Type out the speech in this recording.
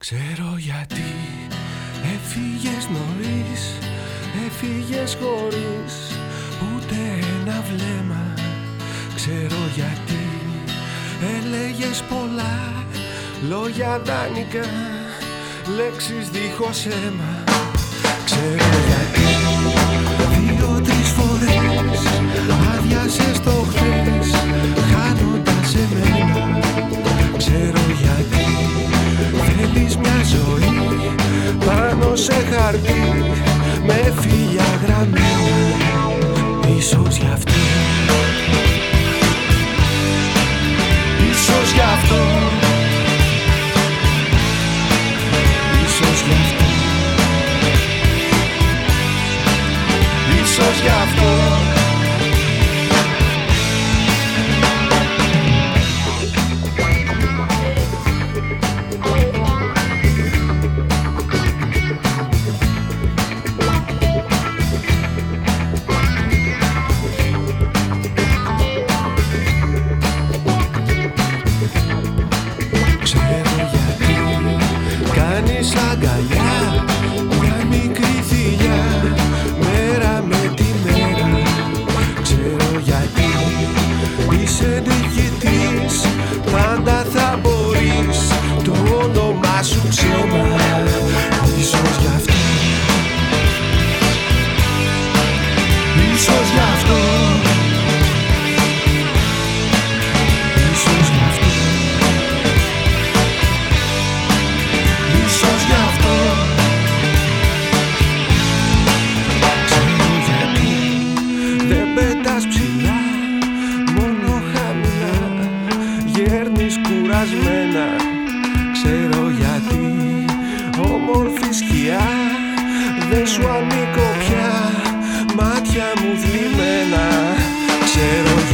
Ξέρω γιατί έφυγες νωρίς, έφυγες χωρίς ούτε ένα βλέμμα. Ξέρω γιατί έλεγες πολλά λόγια δάνεικα, λέξεις δίχως αίμα. Ξέρω γιατί 2-3 φορές άδειασες το χθες χάνοντας εμένα. Ξέρω γιατί θέλεις μια ζωή πάνω σε χαρτί με φύλλα γραμμένα. Ίσως γι' αυτό, ίσως γι' αυτό, ίσως γι' αυτό, ίσως γι' αυτό. Αγκαλιά μια μικρή θηλιά μέρα με τη μέρα. Ξέρω γιατί είσαι νικητής, πάντα θα μπορείς, το όνομά σου ψέμα. Ίσως γι' αυτό, ίσως γι' αυτό, ίσως γι' αυτό, ίσως γι' αυτό. Ξέρω γιατί δεν πετάς ψηλά, μόνο χαμηλά, γέρνεις κουρασμένα. Ξέρω γιατί όμορφη σκιά δεν σου ανήκω πια, μάτια μου θλιμμένα. Ξέρω